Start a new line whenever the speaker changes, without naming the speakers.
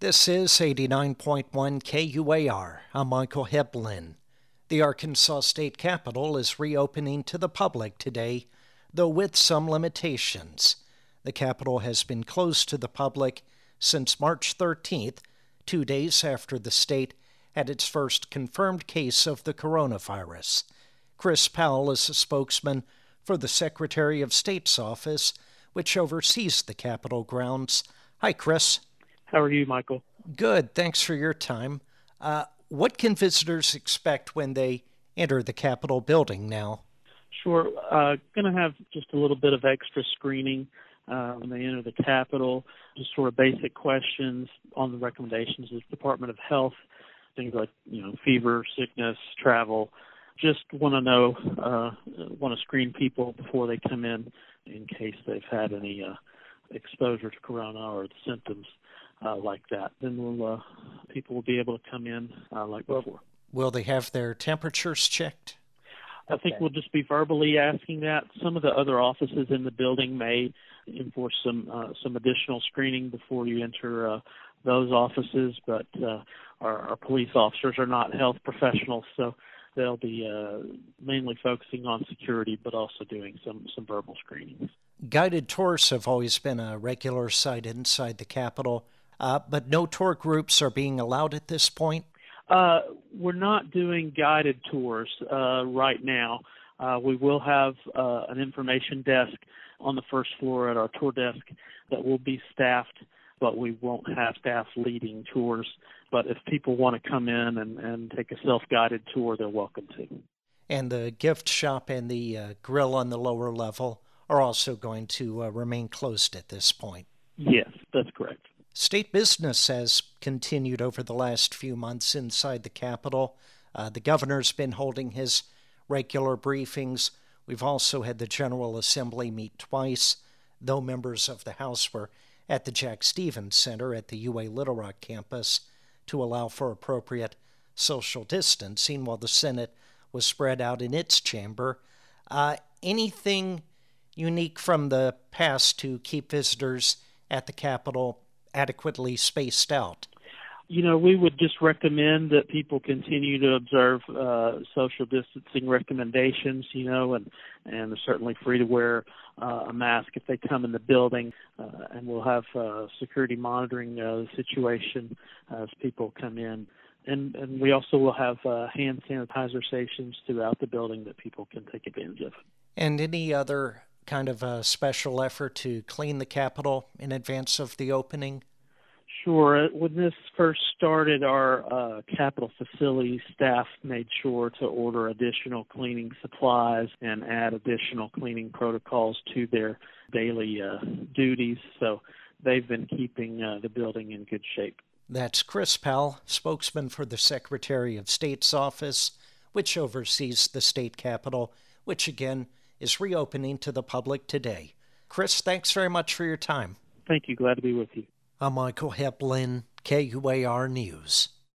This is 89.1 KUAR. I'm Michael Heblin. The Arkansas State Capitol is reopening to the public today, though with some limitations. The Capitol has been closed to the public since March 13th, 2 days after the state had its first confirmed case of the coronavirus. Chris Powell is a spokesman for the Secretary of State's office, which oversees the Capitol grounds. Hi, Chris.
How are you, Michael?
Good. Thanks for your time. What can visitors expect when they enter the Capitol building now?
Sure. Going to have just a little bit of extra screening when they enter the Capitol, just sort of basic questions on the recommendations of the Department of Health, things like, fever, sickness, travel. Just want to screen people before they come in case they've had any exposure to corona or the symptoms like that. Then people will be able to come in like before.
Will they have their temperatures checked?
I think we'll just be verbally asking that. Some of the other offices in the building may enforce some additional screening before you enter those offices, but our police officers are not health professionals, so they'll be mainly focusing on security, but also doing some verbal screenings.
Guided tours have always been a regular sight inside the Capitol, but no tour groups are being allowed at this point?
We're not doing guided tours right now. We will have an information desk on the first floor at our tour desk that will be staffed, but we won't have staff leading tours. But if people want to come in and take a self-guided tour, they're welcome to.
And the gift shop and the grill on the lower level are also going to remain closed at this point?
Yes, that's correct.
State business has continued over the last few months inside the Capitol. The governor's been holding his regular briefings. We've also had the General Assembly meet twice, though members of the House were at the Jack Stevens Center at the UA Little Rock campus to allow for appropriate social distancing while the Senate was spread out in its chamber. Anything unique from the past to keep visitors at the Capitol adequately spaced out?
We would just recommend that people continue to observe social distancing recommendations, and they're certainly free to wear a mask if they come in the building, and we'll have security monitoring the situation as people come in. And we also will have hand sanitizer stations throughout the building that people can take advantage of.
And any other kind of a special effort to clean the Capitol in advance of the opening?
Sure. When this first started, our Capitol facility staff made sure to order additional cleaning supplies and add additional cleaning protocols to their daily duties. So they've been keeping the building in good shape.
That's Chris Powell, spokesman for the Secretary of State's office, which oversees the state Capitol, which again is reopening to the public today. Chris, thanks very much for your time.
Thank you. Glad to be with you.
I'm Michael Heblin, KUAR News.